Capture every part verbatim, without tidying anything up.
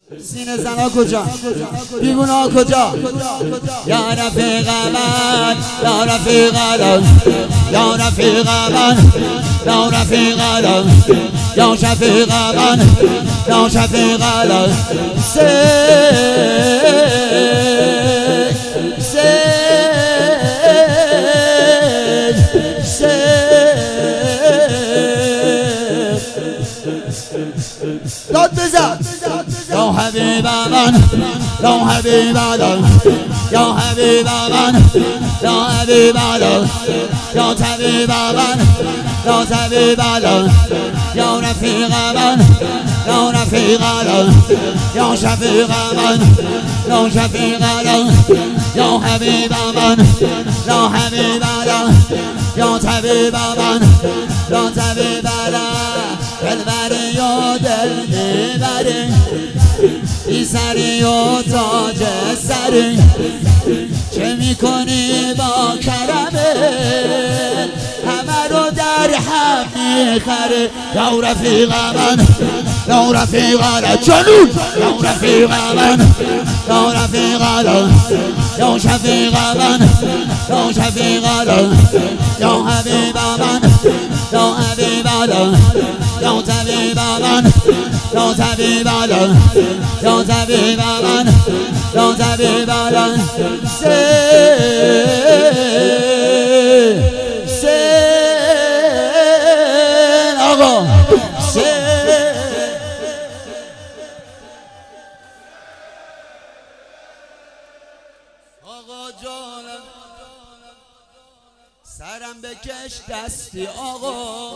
سینه زنا کجا؟ دیوونه ها کجا؟ یا رفیق من، یا رفیق من، یا رفیق من، یا رفیق من، یا شفیق من، یا شفیق من. سه سه داد بزن. یا حبیب من، یا حبیب من، یا حبیب من، یا حبیب من، یا طبیب من، یا طبیب من، یا رفیق من، یا رفیق من، یا شفیق من، یا شفیق من، یا حبیب من، یا حبیب من، یا طبیب من، یا طبیب من. دلبری و دل میبری، بی سری و تاج سری، چه میکنی با کرمه؟ همه رو در هم میخره. یا رفیق من، یا رفیق من، جنون، یا رفیق من، یا رفیق من، یا شفیق من، یا شفیق من، یا حبیب من، یا حبیب من، یا طبیب من، یا طبیب من، یا طبیب من، یا طبیب من. سه سه آقا سه. آقا جانم سرم بکش دستی آقا،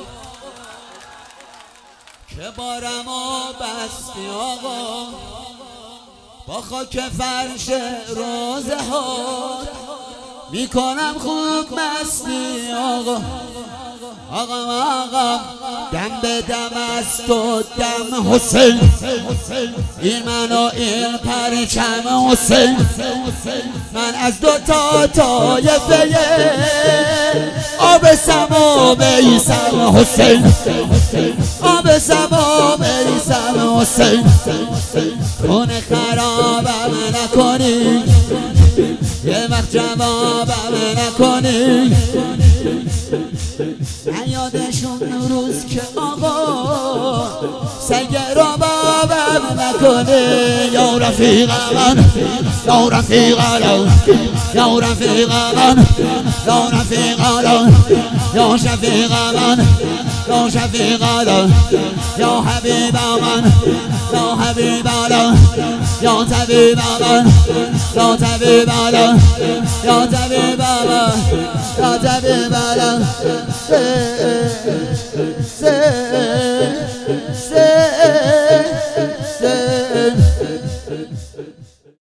که بارم و بستی آقا، با خاک فرش روزه ها میکنم خوب مستی آقا. آقا آقا دم به دم از تو دم حسین، این من و این پرچم حسین، من از دو تا طایفه آب سما میسم حسین، آب سما میسم حسین. خونه خرابم نکنی، یه وقت جوابم نکنی، یادشون روز که آقا سگر رو بابم نکنه. یا رفیق من، یا رفیق من، یا رفیق من، یا رفیق من، یا شفیق من، یا شفیق من، یا حبیب من، یا حبیب من، یا طبیب من، یا طبیب من، یا طبیب من، یا طبیب من. سه سه سه